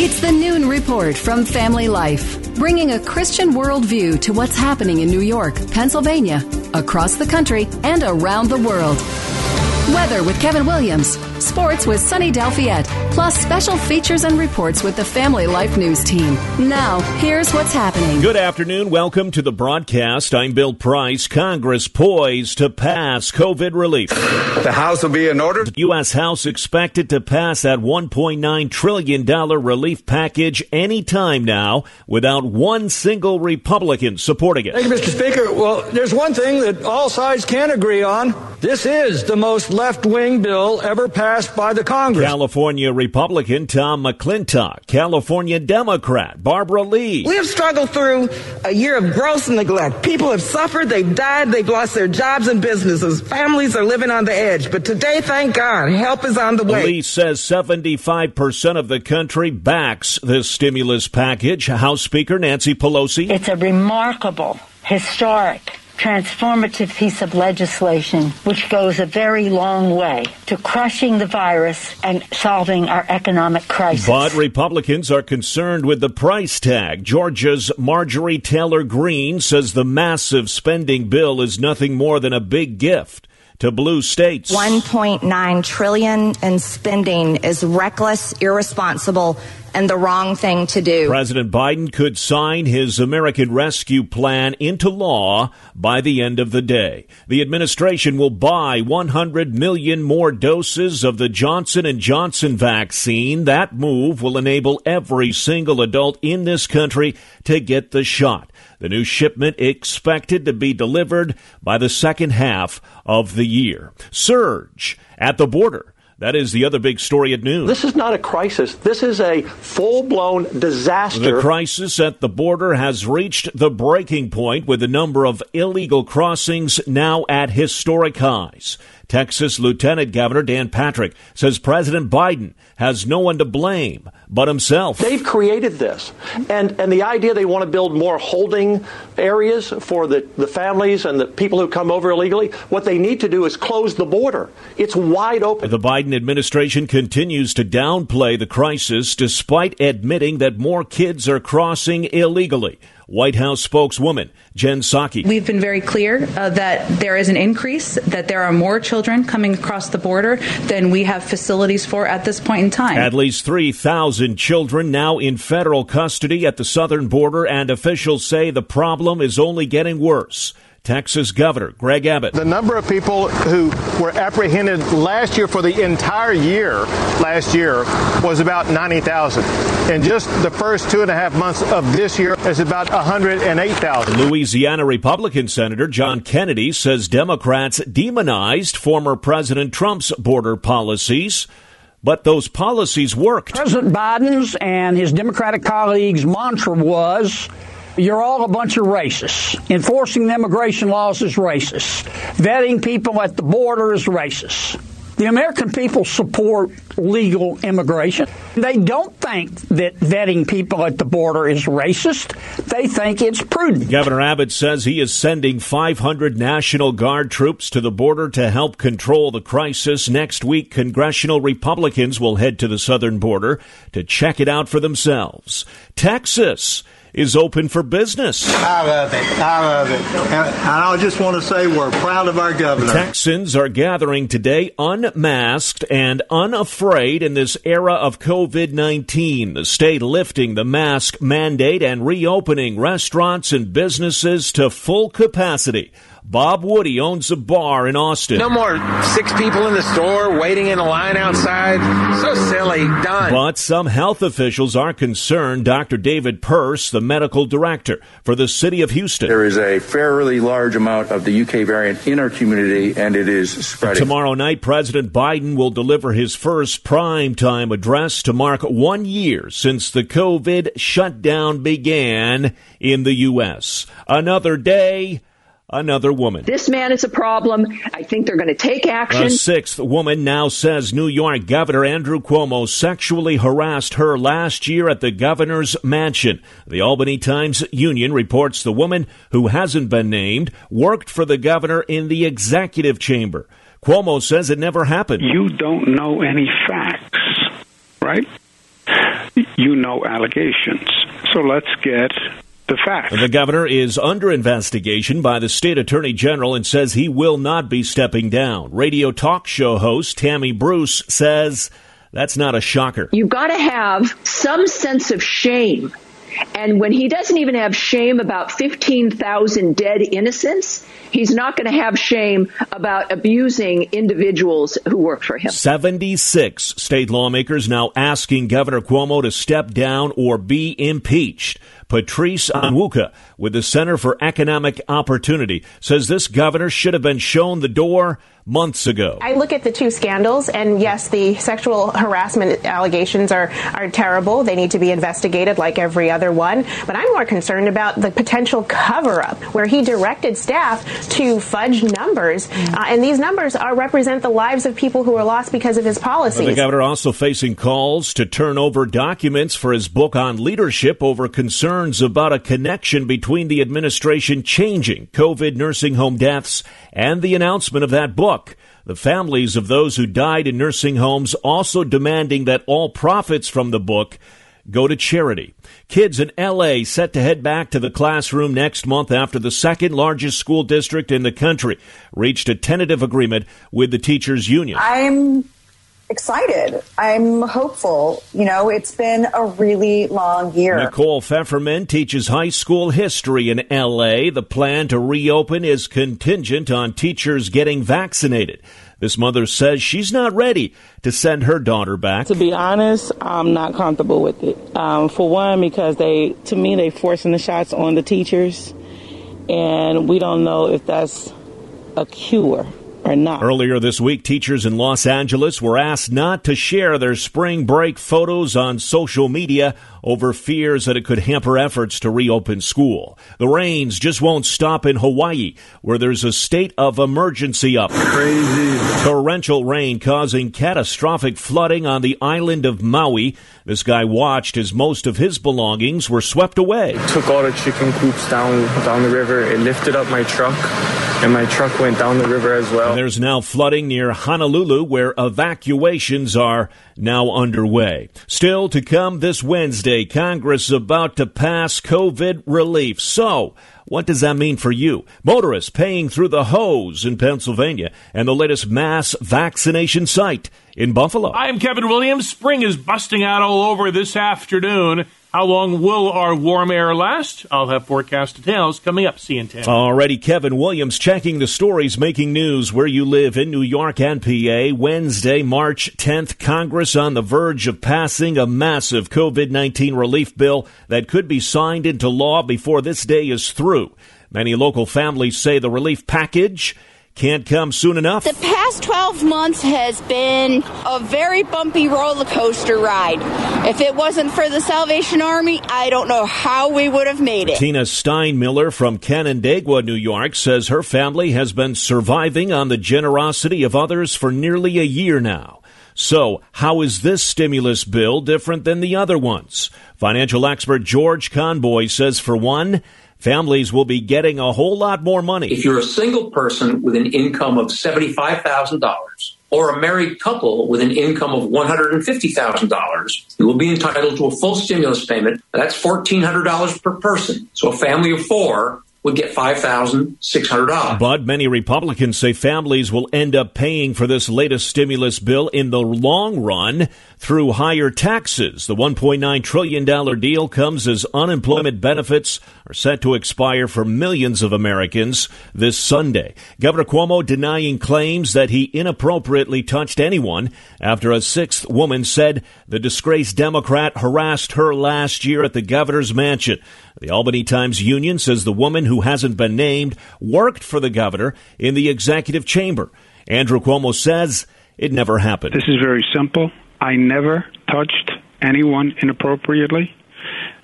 It's the Noon Report from Family Life, bringing a Christian worldview to what's happening in New York, Pennsylvania, across the country, and around the world. Weather with Kevin Williams, sports with Sunny Delfiette, plus special features and reports with the Family Life News team. Now, here's what's happening. Good afternoon. Welcome to the broadcast. I'm Bill Price. Congress poised to pass COVID relief. The House will be in order. The U.S. House expected to pass that $1.9 trillion relief package any time now without one single Republican supporting it. Thank you, Mr. Speaker. Well, there's one thing that all sides can agree on. This is the most left-wing bill ever passed by the Congress. California Republican Tom McClintock, California Democrat Barbara Lee. We have struggled through a year of gross neglect. People have suffered, they've died, they've lost their jobs and businesses. Families are living on the edge. But today, thank God, help is on the way. Lee says 75% of the country backs this stimulus package. House Speaker Nancy Pelosi. It's a remarkable, historic, transformative piece of legislation which goes a very long way to crushing the virus and solving our economic crisis. But Republicans are concerned with the price tag. Georgia's Marjorie Taylor Greene says the massive spending bill is nothing more than a big gift to blue states. $1.9 trillion in spending is reckless, irresponsible, and the wrong thing to do. President Biden could sign his American Rescue Plan into law by the end of the day. The administration will buy 100 million more doses of the Johnson & Johnson vaccine. That move will enable every single adult in this country to get the shot. The new shipment expected to be delivered by the second half of the year. Surge at the border. That is the other big story at noon. This is not a crisis. This is a full-blown disaster. The crisis at the border has reached the breaking point with the number of illegal crossings now at historic highs. Texas Lieutenant Governor Dan Patrick says President Biden has no one to blame but himself. They've created this. And the idea they want to build more holding areas for the families and the people who come over illegally, what they need to do is close the border. It's wide open. The Biden administration continues to downplay the crisis despite admitting that more kids are crossing illegally. White House spokeswoman Jen Psaki. We've been very clear that there is an increase, that there are more children coming across the border than we have facilities for at this point in time. At least 3,000 children now in federal custody at the southern border, and officials say the problem is only getting worse. Texas Governor Greg Abbott. The number of people who were apprehended last year for the entire year last year was about 90,000. In just the first 2.5 months of this year, it's about 108,000. Louisiana Republican Senator John Kennedy says Democrats demonized former President Trump's border policies. But those policies worked. President Biden's and his Democratic colleagues' mantra was, you're all a bunch of racists. Enforcing the immigration laws is racist. Vetting people at the border is racist. The American people support legal immigration. They don't think that vetting people at the border is racist. They think it's prudent. Governor Abbott says he is sending 500 National Guard troops to the border to help control the crisis. Next week, congressional Republicans will head to the southern border to check it out for themselves. Texas is open for business. I love it. And I just want to say we're proud of our governor. Texans are gathering today unmasked and unafraid in this era of COVID-19. The state lifting the mask mandate and reopening restaurants and businesses to full capacity. Bob Woody owns a bar in Austin. No more 6 people in the store waiting in a line outside. So silly. Done. But some health officials are concerned. Dr. David Pearce, the medical director for the city of Houston. There is a fairly large amount of the UK variant in our community, and it is spreading. Tomorrow night, President Biden will deliver his first primetime address to mark 1 year since the COVID shutdown began in the U.S. Another day, another woman. This man is a problem. I think they're going to take action. A 6th woman now says New York Governor Andrew Cuomo sexually harassed her last year at the governor's mansion. The Albany Times-Union reports the woman, who hasn't been named, worked for the governor in the executive chamber. Cuomo says it never happened. You don't know any facts, right? allegations. So let's get the facts. The governor is under investigation by the state attorney general and says he will not be stepping down. Radio talk show host Tammy Bruce says that's not a shocker. You've got to have some sense of shame. And when he doesn't even have shame about 15,000 dead innocents, he's not going to have shame about abusing individuals who work for him. 76 state lawmakers now asking Governor Cuomo to step down or be impeached. Patrice Onwuka with the Center for Economic Opportunity says this governor should have been shown the door months ago. I look at the two scandals, and yes, the sexual harassment allegations are terrible. They need to be investigated like every other one. But I'm more concerned about the potential cover-up where he directed staff to fudge numbers. And these numbers represent the lives of people who are lost because of his policies. The governor also facing calls to turn over documents for his book on leadership over concerns about a connection between the administration changing COVID nursing home deaths and the announcement of that book. The families of those who died in nursing homes also demanding that all profits from the book go to charity. Kids in L.A. set to head back to the classroom next month after the second largest school district in the country reached a tentative agreement with the teachers' union. I'm excited. I'm hopeful. It's been a really long year. Nicole Pfefferman teaches high school history in L.A. The plan to reopen is contingent on teachers getting vaccinated. This mother says she's not ready to send her daughter back. To be honest, I'm not comfortable with it. For one, because they forcing the shots on the teachers, and we don't know if that's a cure or not. Earlier this week, teachers in Los Angeles were asked not to share their spring break photos on social media over fears that it could hamper efforts to reopen school. The rains just won't stop in Hawaii, where there's a state of emergency up. Crazy. Torrential rain causing catastrophic flooding on the island of Maui. This guy watched as most of his belongings were swept away. Took all the chicken coops down the river. It lifted up my truck, and my truck went down the river as well. And there's now flooding near Honolulu, where evacuations are now underway. Still to come this Wednesday, Congress about to pass COVID relief. So, what does that mean for you? Motorists paying through the hose in Pennsylvania, and the latest mass vaccination site in Buffalo. I'm Kevin Williams. Spring is busting out all over this afternoon. How long will our warm air last? I'll have forecast details coming up. See you in 10. Already, Kevin Williams checking the stories making news where you live in New York and PA. Wednesday, March 10th, Congress on the verge of passing a massive COVID-19 relief bill that could be signed into law before this day is through. Many local families say the relief package can't come soon enough. The past 12 months has been a very bumpy roller coaster ride. If it wasn't for the Salvation Army, I don't know how we would have made it. Tina Steinmiller from Canandaigua, New York, says her family has been surviving on the generosity of others for nearly a year now. So, how is this stimulus bill different than the other ones? Financial expert George Conboy says, for one, families will be getting a whole lot more money. If you're a single person with an income of $75,000 or a married couple with an income of $150,000, you will be entitled to a full stimulus payment. That's $1,400 per person. So a family of four would get $5,600. But many Republicans say families will end up paying for this latest stimulus bill in the long run through higher taxes. The $1.9 trillion deal comes as unemployment benefits are set to expire for millions of Americans this Sunday. Governor Cuomo denying claims that he inappropriately touched anyone after a sixth woman said the disgraced Democrat harassed her last year at the governor's mansion. The Albany Times-Union says the woman, who hasn't been named, worked for the governor in the executive chamber. Andrew Cuomo says it never happened. This is very simple. I never touched anyone inappropriately.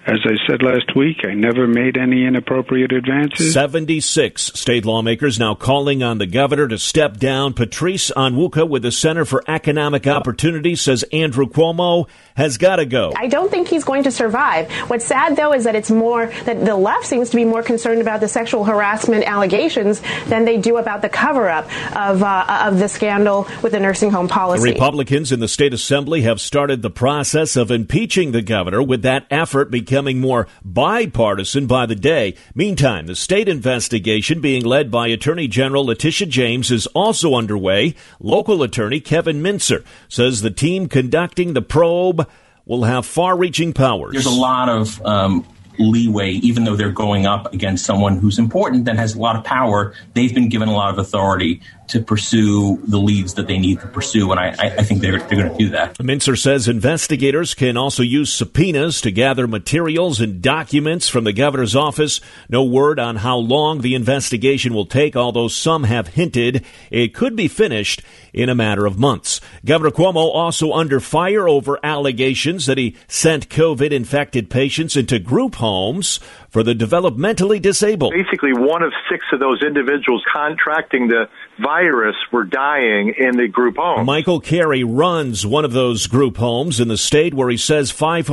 As I said last week, I never made any inappropriate advances. 76 state lawmakers now calling on the governor to step down. Patrice Onwuka with the Center for Economic Opportunity says Andrew Cuomo has got to go. I don't think he's going to survive. What's sad, though, is that it's more that the left seems to be more concerned about the sexual harassment allegations than they do about the cover-up of the scandal with the nursing home policy. The Republicans in the state assembly have started the process of impeaching the governor, with that effort becoming more bipartisan by the day. Meantime, the state investigation being led by Attorney General Letitia James is also underway. Local attorney Kevin Mincer says the team conducting the probe will have far-reaching powers. There's a lot of leeway, even though they're going up against someone who's important and has a lot of power. They've been given a lot of authority to pursue the leads that they need to pursue, and I think they're going to do that. Mincer says investigators can also use subpoenas to gather materials and documents from the governor's office. No word on how long the investigation will take, although some have hinted it could be finished in a matter of months. Governor Cuomo also under fire over allegations that he sent COVID-infected patients into group homes for the developmentally disabled. Basically, 1 of 6 of those individuals contracting the virus were dying in the group home. Michael Carey runs one of those group homes in the state, where he says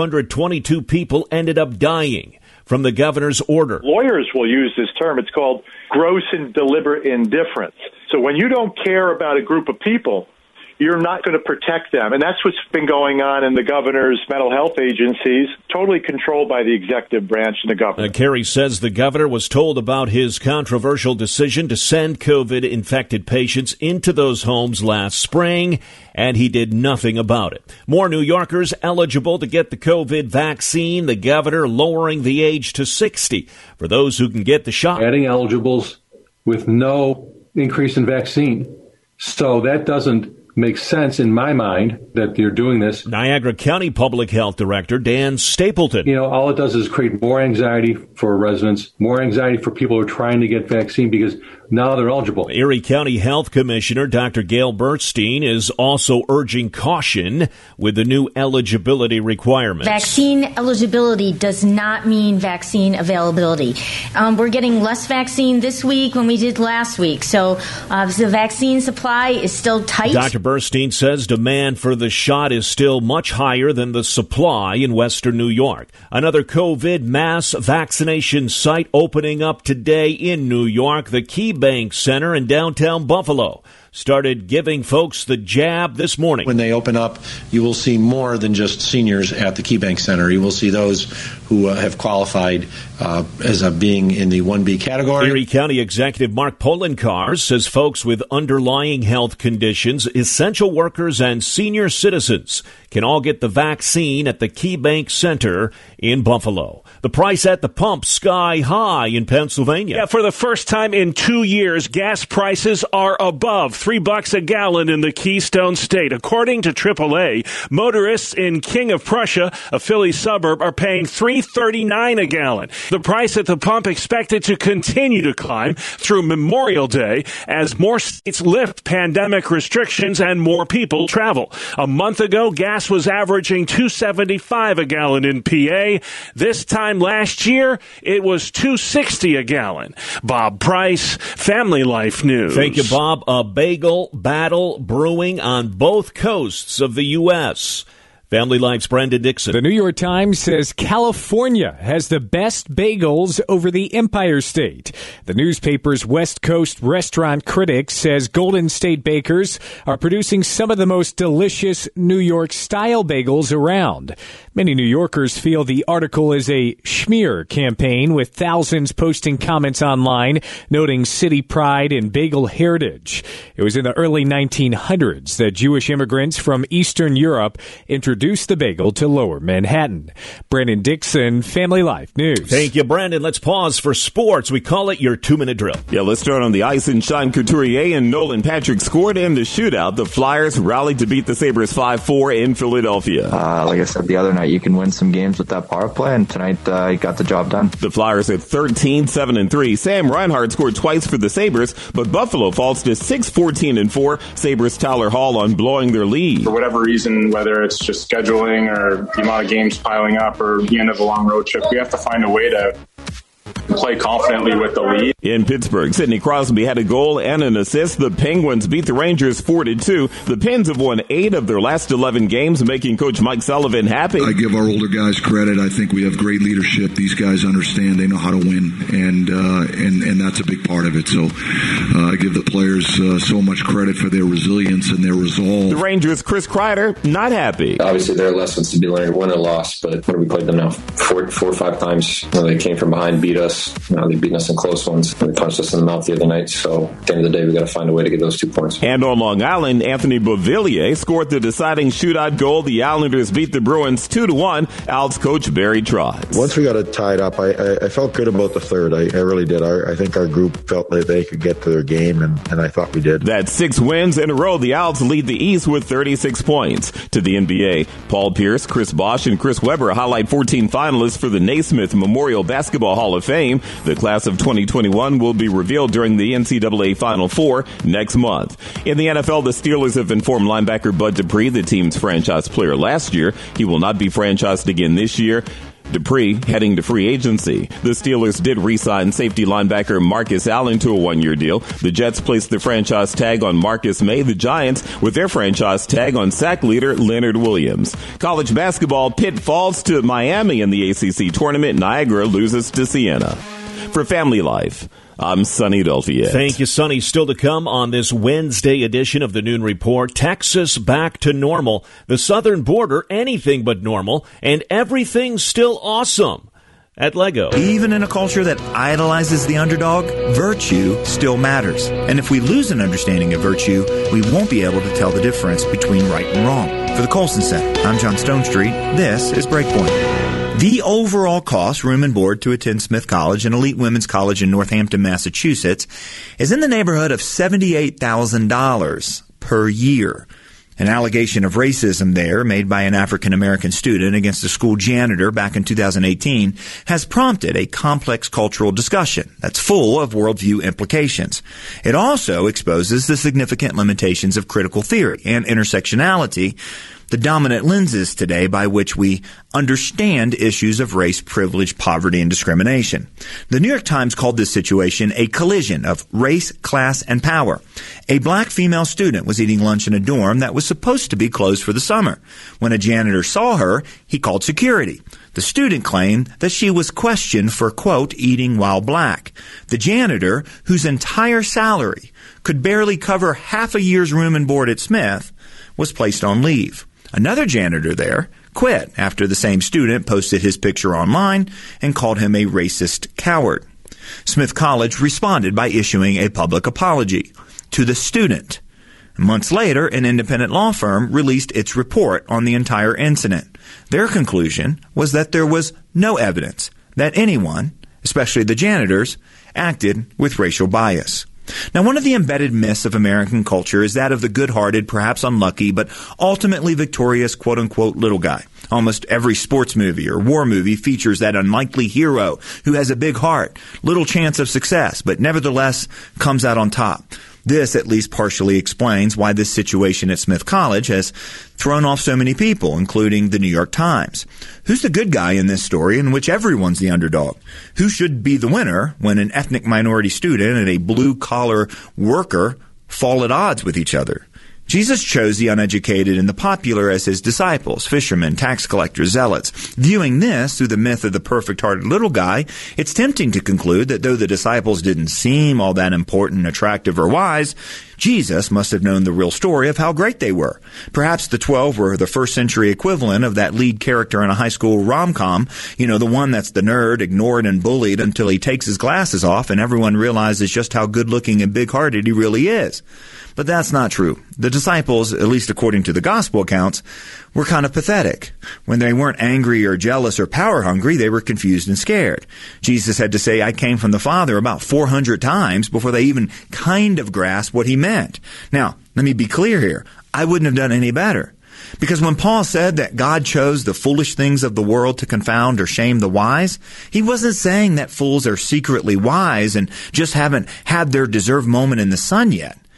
522 people ended up dying from the governor's order. Lawyers will use this term. It's called gross and deliberate indifference. So when you don't care about a group of people, you're not going to protect them. And that's what's been going on in the governor's mental health agencies, totally controlled by the executive branch and the governor. Kerry says the governor was told about his controversial decision to send COVID-infected patients into those homes last spring, and he did nothing about it. More New Yorkers eligible to get the COVID vaccine, the governor lowering the age to 60 for those who can get the shot. Adding eligibles with no increase in vaccine. So that doesn't make sense in my mind that you're doing this. Niagara County Public Health Director Dan Stapleton. All it does is create more anxiety for residents, more anxiety for people who are trying to get vaccine because now they're eligible. Erie County Health Commissioner Dr. Gail Bernstein is also urging caution with the new eligibility requirements. Vaccine eligibility does not mean vaccine availability. We're getting less vaccine this week than we did last week, so the vaccine supply is still tight. Dr. Bernstein says demand for the shot is still much higher than the supply in Western New York. Another COVID mass vaccination site opening up today in New York, the KeyBank Center in downtown Buffalo. Started giving folks the jab this morning. When they open up, you will see more than just seniors at the KeyBank Center. You will see those who have qualified as being in the 1B category. Erie County Executive Mark Poloncarz says folks with underlying health conditions, essential workers, and senior citizens can all get the vaccine at the KeyBank Center in Buffalo. The price at the pump sky high in Pennsylvania. Yeah, for the first time in 2 years, gas prices are above $3 a gallon in the Keystone State. According to AAA, motorists in King of Prussia, a Philly suburb, are paying $3.39 a gallon. The price at the pump expected to continue to climb through Memorial Day as more states lift pandemic restrictions and more people travel. A month ago, gas was averaging $2.75 a gallon in PA. This time last year, it was $2.60 a gallon. Bob Price, Family Life News. Thank you, Bob. A bagel battle brewing on both coasts of the U.S. Family Life's Brandon Dixon. The New York Times says California has the best bagels over the Empire State. The newspaper's West Coast restaurant critic says Golden State bakers are producing some of the most delicious New York-style bagels around. Many New Yorkers feel the article is a schmear campaign, with thousands posting comments online noting city pride and bagel heritage. It was in the early 1900s that Jewish immigrants from Eastern Europe introduced the bagel to Lower Manhattan. Brandon Dixon, Family Life News. Thank you, Brandon. Let's pause for sports. We call it your 2-minute drill. Yeah, let's start on the ice. And Sean Couturier and Nolan Patrick scored in the shootout. The Flyers rallied to beat the Sabres 5-4 in Philadelphia. Like I said the other night, you can win some games with that power play, and tonight he got the job done. The Flyers at 13-7-3. Sam Reinhart scored twice for the Sabres, but Buffalo falls to 6-14-4. Sabres Tyler Hall on blowing their lead. For whatever reason, whether it's just scheduling or the amount of games piling up or the end of a long road trip. We have to find a way to play confidently with the lead. In Pittsburgh, Sidney Crosby had a goal and an assist. The Penguins beat the Rangers 4-2. The Pens have won 8 of their last 11 games, making Coach Mike Sullivan happy. I give our older guys credit. I think we have great leadership. These guys understand. They know how to win, and that's a big part of it. So I give the players so much credit for their resilience and their resolve. The Rangers' Chris Kreider, not happy. Obviously, there are lessons to be learned, win or loss, but when we played them now 4 or 5 times, they came from behind, beat us. They've beaten us in close ones. They punched us in the mouth the other night. So at the end of the day, we got to find a way to get those 2 points. And on Long Island, Anthony Beauvillier scored the deciding shootout goal. The Islanders beat the Bruins 2-1. Al's coach Barry Trotz. Once we got it tied up, I felt good about the third. I really did. I think our group felt that they could get to their game, and I thought we did. That's 6 wins in a row. The Owls lead the East with 36 points. To the NBA, Paul Pierce, Chris Bosh, and Chris Webber highlight 14 finalists for the Naismith Memorial Basketball Hall of Fame. The class of 2021 will be revealed during the NCAA Final Four next month. In the NFL, the Steelers have informed linebacker Bud Dupree, the team's franchise player last year, he will not be franchised again this year. Dupree heading to free agency. The Steelers did re-sign safety linebacker Marcus Allen to a 1-year deal. The Jets placed the franchise tag on Marcus May. The Giants with their franchise tag on sack leader Leonard Williams. College basketball, Pitt falls to Miami in the ACC tournament. Niagara loses to Siena. For Family Life, I'm Sonny Delfiette. Thank you, Sonny. Still to come on this Wednesday edition of the Noon Report. Texas back to normal. The southern border, anything but normal. And everything's still awesome at Lego. Even in a culture that idolizes the underdog, virtue still matters. And if we lose an understanding of virtue, we won't be able to tell the difference between right and wrong. For the Colson Center, I'm John Stonestreet. This is Breakpoint. The overall cost, room and board, to attend Smith College, an elite women's college in Northampton, Massachusetts, is in the neighborhood of $78,000 per year. An allegation of racism there, made by an African-American student against a school janitor back in 2018, has prompted a complex cultural discussion that's full of worldview implications. It also exposes the significant limitations of critical theory and intersectionality, the dominant lenses today by which we understand issues of race, privilege, poverty, and discrimination. The New York Times called this situation a collision of race, class, and power. A black female student was eating lunch in a dorm that was supposed to be closed for the summer. When a janitor saw her, he called security. The student claimed that she was questioned for, quote, eating while black. The janitor, whose entire salary could barely cover half a year's room and board at Smith, was placed on leave. Another janitor there quit after the same student posted his picture online and called him a racist coward. Smith College responded by issuing a public apology to the student. Months later, an independent law firm released its report on the entire incident. Their conclusion was that there was no evidence that anyone, especially the janitors, acted with racial bias. Now, one of the embedded myths of American culture is that of the good-hearted, perhaps unlucky, but ultimately victorious, quote-unquote, little guy. Almost every sports movie or war movie features that unlikely hero who has a big heart, little chance of success, but nevertheless comes out on top. This at least partially explains why this situation at Smith College has thrown off so many people, including the New York Times. Who's the good guy in this story in which everyone's the underdog? Who should be the winner when an ethnic minority student and a blue-collar worker fall at odds with each other? Jesus chose the uneducated and the popular as his disciples, fishermen, tax collectors, zealots. Viewing this through the myth of the perfect-hearted little guy, it's tempting to conclude that though the disciples didn't seem all that important, attractive, or wise, Jesus must have known the real story of how great they were. Perhaps the 12 were the first-century equivalent of that lead character in a high school rom-com, the one that's the nerd, ignored, and bullied until he takes his glasses off and everyone realizes just how good-looking and big-hearted he really is. But that's not true. The disciples, at least according to the gospel accounts, were kind of pathetic. When they weren't angry or jealous or power hungry, they were confused and scared. Jesus had to say, "I came from the Father," about 400 times before they even kind of grasped what he meant. Now, let me be clear here. I wouldn't have done any better. Because when Paul said that God chose the foolish things of the world to confound or shame the wise, he wasn't saying that fools are secretly wise and just haven't had their deserved moment in the sun yet.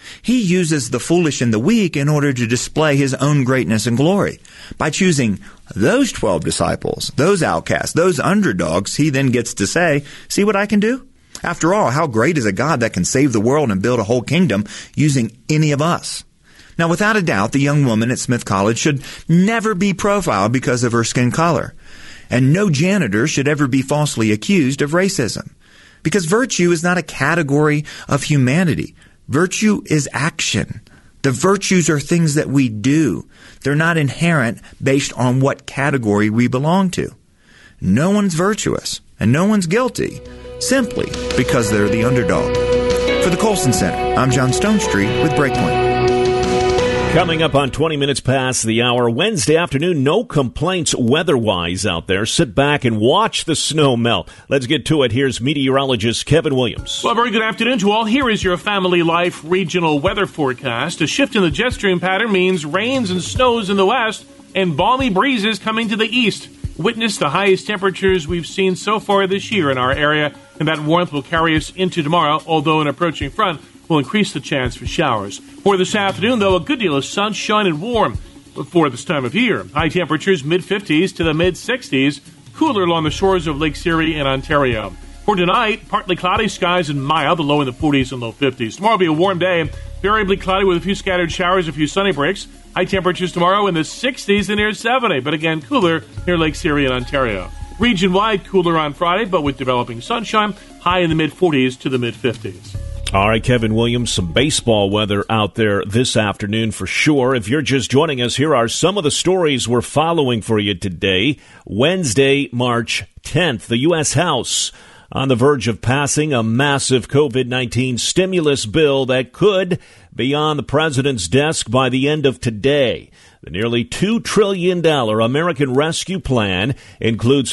He uses the foolish and the weak in order to display his own greatness and glory. By choosing those 12 disciples, those outcasts, those underdogs, he then gets to say, see what I can do? After all, how great is a God that can save the world and build a whole kingdom using any of us? Now, without a doubt, the young woman at Smith College should never be profiled because of her skin color. And no janitor should ever be falsely accused of racism. Because virtue is not a category of humanity. Virtue is action. The virtues are things that we do. They're not inherent based on what category we belong to. No one's virtuous and no one's guilty simply because they're the underdog. For the Colson Center, I'm John Stonestreet with Breakpoint. Coming up on 20 minutes past the hour, Wednesday afternoon, no complaints weather-wise out there. Sit back and watch the snow melt. Let's get to it. Here's meteorologist Kevin Williams. Well, very good afternoon to all. Here is your Family Life regional weather forecast. A shift in the jet stream pattern means rains and snows in the west and balmy breezes coming to the east. Witness the highest temperatures we've seen so far this year in our area, and that warmth will carry us into tomorrow, although an approaching front will increase the chance for showers. For this afternoon, though, a good deal of sunshine and warm for this time of year. High temperatures mid-50s to the mid-60s, cooler along the shores of Lake Erie and Ontario. For tonight, partly cloudy skies and mild, the low in the 40s and low 50s. Tomorrow will be a warm day, variably cloudy with a few scattered showers, a few sunny breaks. High temperatures tomorrow in the 60s and near 70, but again cooler near Lake Erie and Ontario. Region-wide, cooler on Friday, but with developing sunshine, high in the mid-40s to the mid-50s. All right, Kevin Williams, some baseball weather out there this afternoon for sure. If you're just joining us, here are some of the stories we're following for you today. Wednesday, March 10th, the U.S. House on the verge of passing a massive COVID-19 stimulus bill that could be on the president's desk by the end of today. The nearly $2 trillion American Rescue Plan includes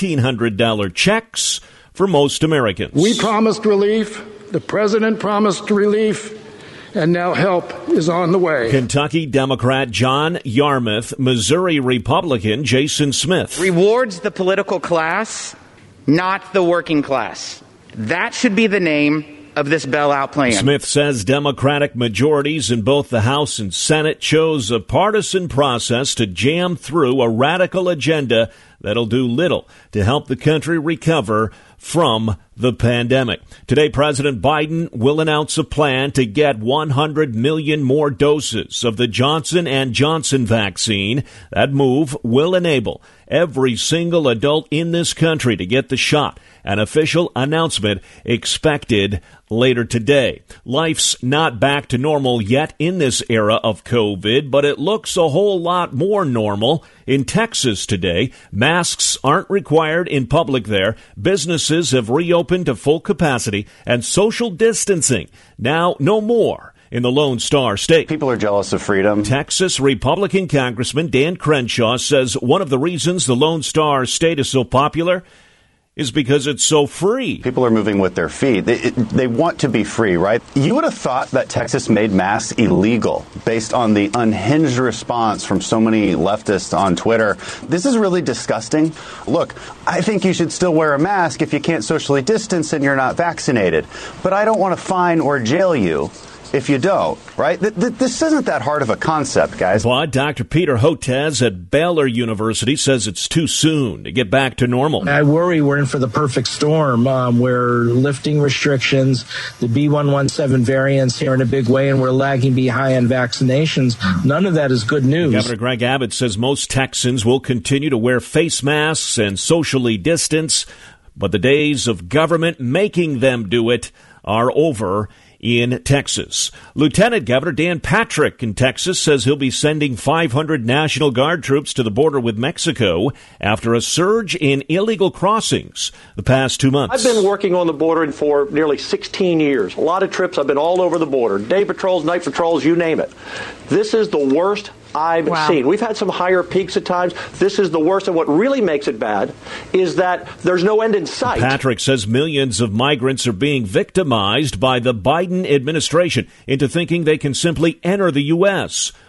$1,400 checks for most Americans. We promised relief. The president promised relief, and now help is on the way. Kentucky Democrat John Yarmuth, Missouri Republican Jason Smith. Rewards the political class, not the working class. That should be the name of this bailout plan. Smith says Democratic majorities in both the House and Senate chose a partisan process to jam through a radical agenda that'll do little to help the country recover from the pandemic. Today, President Biden will announce a plan to get 100 million more doses of the Johnson & Johnson vaccine. That move will enable every single adult in this country to get the shot. An official announcement expected later today. Life's not back to normal yet in this era of COVID, but it looks a whole lot more normal. In Texas today, masks aren't required in public there. Businesses have reopened to full capacity, and social distancing now no more in the Lone Star State. People are jealous of freedom. Texas Republican Congressman Dan Crenshaw says one of the reasons the Lone Star State is so popular is because it's so free. People are moving with their feet. They want to be free, right? You would have thought that Texas made masks illegal based on the unhinged response from so many leftists on Twitter. This is really disgusting. Look, I think you should still wear a mask if you can't socially distance and you're not vaccinated. But I don't want to fine or jail you if you don't, right? This isn't that hard of a concept, guys. But Dr. Peter Hotez at Baylor University says it's too soon to get back to normal. I worry we're in for the perfect storm. We're lifting restrictions, the B117 variants here in a big way, and we're lagging behind vaccinations. None of that is good news. Governor Greg Abbott says most Texans will continue to wear face masks and socially distance, but the days of government making them do it are over in Texas. Lieutenant Governor Dan Patrick in Texas says he'll be sending 500 National Guard troops to the border with Mexico after a surge in illegal crossings the past 2 months. I've been working on the border for nearly 16 years. A lot of trips. I've been all over the border. Day patrols, night patrols, you name it. This is the worst I've seen. We've had some higher peaks at times. This is the worst, and what really makes it bad is that there's no end in sight. Patrick says millions of migrants are being victimized by the Biden administration into thinking they can simply enter the U.S.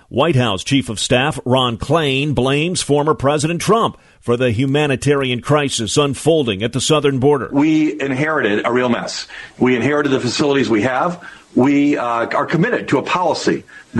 White House Chief of Staff Ron Klain blames former President Trump for the humanitarian crisis unfolding at the southern border. We inherited a real mess. We inherited the facilities we have. We are committed to a policy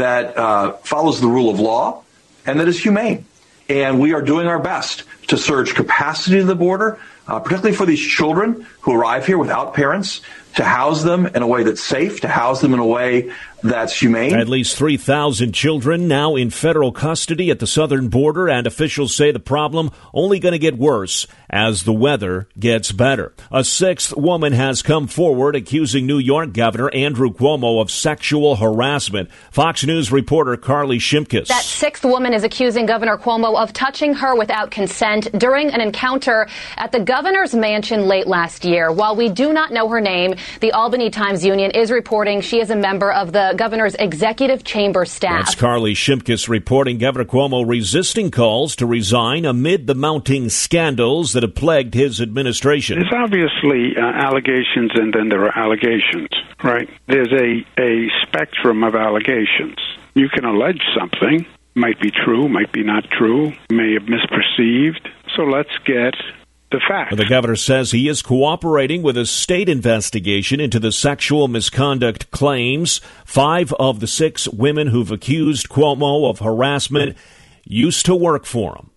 that follows the rule of law and that is humane. And we are doing our best to surge capacity to the border, particularly for these children who arrive here without parents, to house them in a way that's safe, to house them in a way that's humane. At least 3,000 children now in federal custody at the southern border, and officials say the problem only going to get worse as the weather gets better. A sixth woman has come forward accusing New York Governor Andrew Cuomo of sexual harassment. Fox News reporter Carly Shimkus. That sixth woman is accusing Governor Cuomo of touching her without consent during an encounter at the governor's mansion late last year. While we do not know her name, the Albany Times-Union is reporting she is a member of the governor's executive chamber staff. That's Carly Shimkus reporting Governor Cuomo resisting calls to resign amid the mounting scandals that have plagued his administration. There's obviously allegations, and then there are allegations, right? There's a spectrum of allegations. You can allege something, might be true, might be not true, may have misperceived. So let's get the facts. The governor says he is cooperating with a state investigation into the sexual misconduct claims. 5 of the 6 women who've accused Cuomo of harassment used to work for him.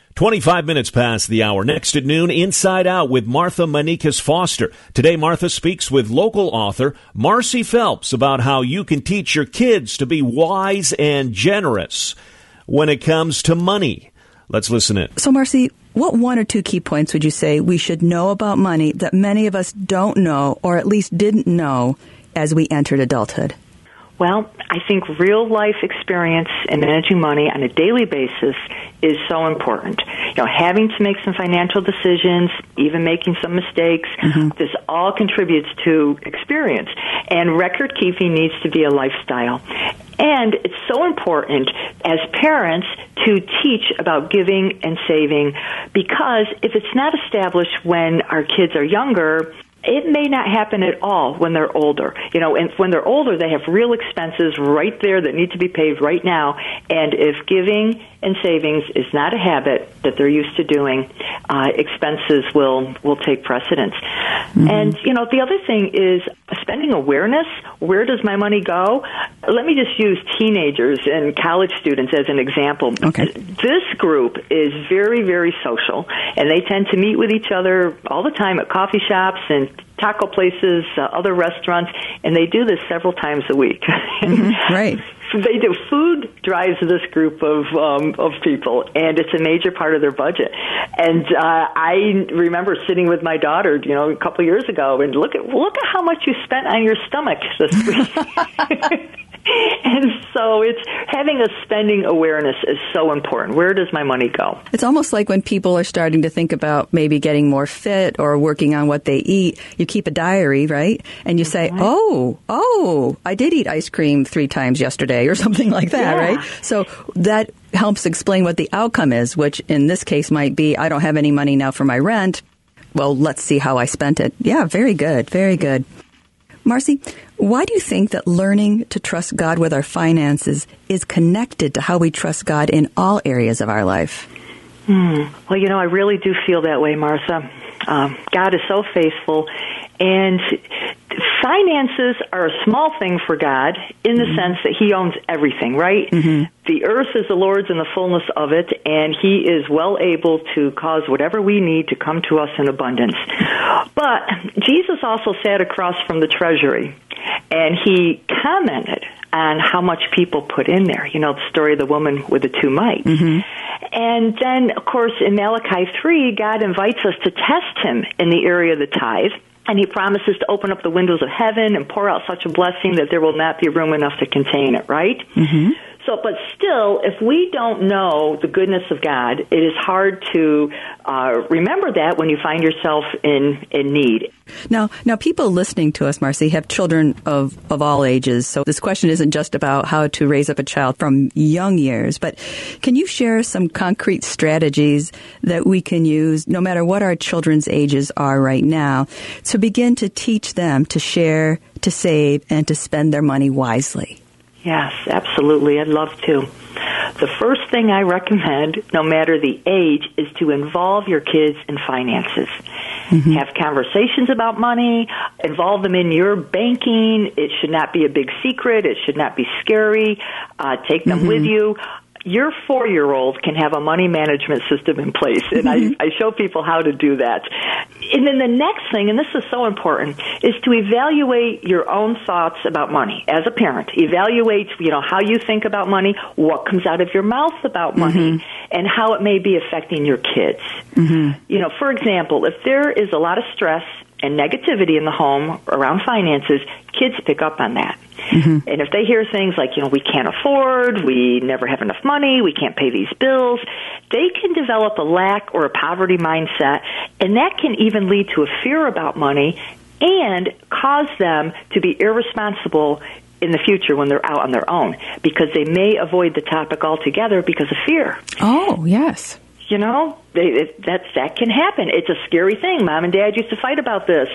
25 minutes past the hour. Next at noon, Inside Out with Martha Manikas Foster. Today, Martha speaks with local author Marcy Phelps about how you can teach your kids to be wise and generous when it comes to money. Let's listen in. So, Marcy, what 1 or 2 key points would you say we should know about money that many of us don't know, or at least didn't know as we entered adulthood? Well, I think real life experience in managing money on a daily basis is so important. You know, having to make some financial decisions, even making some mistakes, this all contributes to experience. And record keeping needs to be a lifestyle. And it's so important as parents to teach about giving and saving, because if it's not established when our kids are younger, it may not happen at all when they're older. You know, and when they're older, they have real expenses right there that need to be paid right now. And if giving and savings is not a habit that they're used to doing, expenses will take precedence. And, you know, the other thing is spending awareness. Where does my money go? Let me just use teenagers and college students as an example. Okay. This group is very, very social, and they tend to meet with each other all the time at coffee shops and taco places, other restaurants, and they do this several times a week. Right. They do. Food drives this group of people, and it's a major part of their budget. And I remember sitting with my daughter, you know, a couple of years ago, and look at how much you spent on your stomach this week. And so it's having a spending awareness is so important. Where does my money go? It's almost like when people are starting to think about maybe getting more fit or working on what they eat, you keep a diary, right? And you say, oh, I did eat ice cream 3 times yesterday or something like that, right? So that helps explain what the outcome is, which in this case might be, I don't have any money now for my rent. Well, let's see how I spent it. Yeah, very good. Very good. Marcy, why do you think that learning to trust God with our finances is connected to how we trust God in all areas of our life? Well, you know, I really do feel that way, Martha. God is so faithful, and finances are a small thing for God in the sense that He owns everything, right? The earth is the Lord's and the fullness of it, and He is well able to cause whatever we need to come to us in abundance. But Jesus also sat across from the treasury, and He commented on how much people put in there. You know, the story of the woman with the 2 mites. And then, of course, in Malachi 3, God invites us to test Him in the area of the tithe. And He promises to open up the windows of heaven and pour out such a blessing that there will not be room enough to contain it, right? So, but still, if we don't know the goodness of God, it is hard to remember that when you find yourself in need. Now, people listening to us, Marcy, have children of all ages. So this question isn't just about how to raise up a child from young years, but can you share some concrete strategies that we can use, no matter what our children's ages are right now, to begin to teach them to share, to save, and to spend their money wisely? Yes, absolutely. I'd love to. The first thing I recommend, no matter the age, is to involve your kids in finances. Mm-hmm. Have conversations about money, involve them in your banking. It should not be a big secret. It should not be scary. Take them with you. Your 4-year-old can have a money management system in place, and I show people how to do that. And then the next thing, and this is so important, is to evaluate your own thoughts about money as a parent. Evaluate, how you think about money, what comes out of your mouth about money, and how it may be affecting your kids. For example, if there is a lot of stress and negativity in the home around finances, kids pick up on that. And if they hear things like, we can't afford, we never have enough money, we can't pay these bills, they can develop a lack or a poverty mindset, and that can even lead to a fear about money and cause them to be irresponsible in the future when they're out on their own, because they may avoid the topic altogether because of fear. Oh, yes. That can happen. It's a scary thing. Mom and Dad used to fight about this,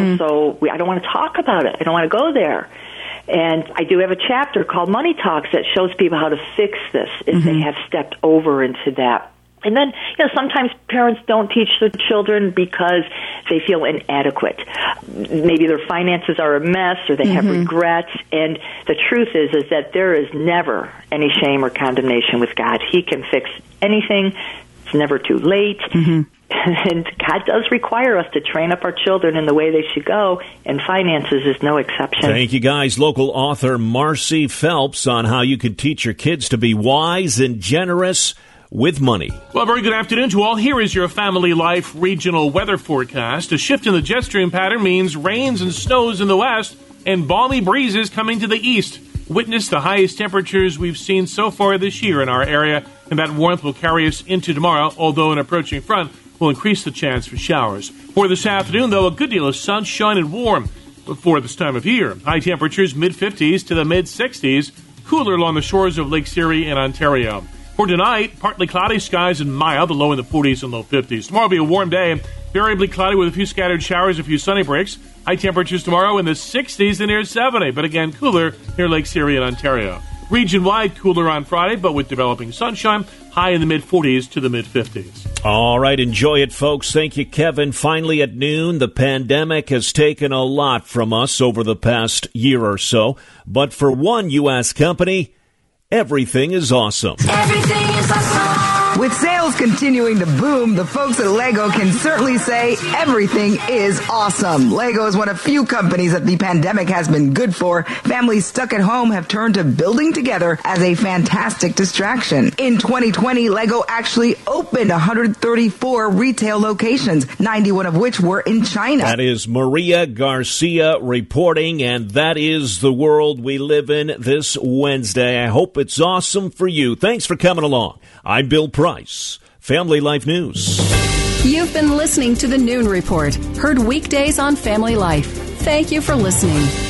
so I don't want to talk about it. I don't want to go there. And I do have a chapter called Money Talks that shows people how to fix this if they have stepped over into that. And then, sometimes parents don't teach their children because they feel inadequate. Maybe their finances are a mess or they have regrets. And the truth is that there is never any shame or condemnation with God. He can fix anything. It's never too late. And God does require us to train up our children in the way they should go, and finances is no exception. Thank you, guys. Local author Marcy Phelps on how you could teach your kids to be wise and generous with money. Well, very good afternoon to all. Here is your Family Life regional weather forecast. A shift in the jet stream pattern means rains and snows in the west and balmy breezes coming to the east. Witness the highest temperatures we've seen so far this year in our area, and that warmth will carry us into tomorrow, although an approaching front will increase the chance for showers. For this afternoon, though, a good deal of sunshine and warm for this time of year. High temperatures mid-50s to the mid-60s, cooler along the shores of Lake Erie and Ontario. For tonight, partly cloudy skies and mild, the low in the 40s and low 50s. Tomorrow will be a warm day, variably cloudy with a few scattered showers, a few sunny breaks. High temperatures tomorrow in the 60s to near 70, but again cooler near Lake Erie and Ontario. Region-wide, cooler on Friday, but with developing sunshine, high in the mid-40s to the mid-50s. All right, enjoy it, folks. Thank you, Kevin. Finally at noon, the pandemic has taken a lot from us over the past year or so. But for one U.S. company, everything is awesome. Everything is awesome. With sales continuing to boom, the folks at Lego can certainly say everything is awesome. Lego is one of few companies that the pandemic has been good for. Families stuck at home have turned to building together as a fantastic distraction. In 2020, Lego actually opened 134 retail locations, 91 of which were in China. That is Maria Garcia reporting, and that is the world we live in this Wednesday. I hope it's awesome for you. Thanks for coming along. I'm Bill Price, Family Life News. You've been listening to the Noon Report, heard weekdays on Family Life. Thank you for listening.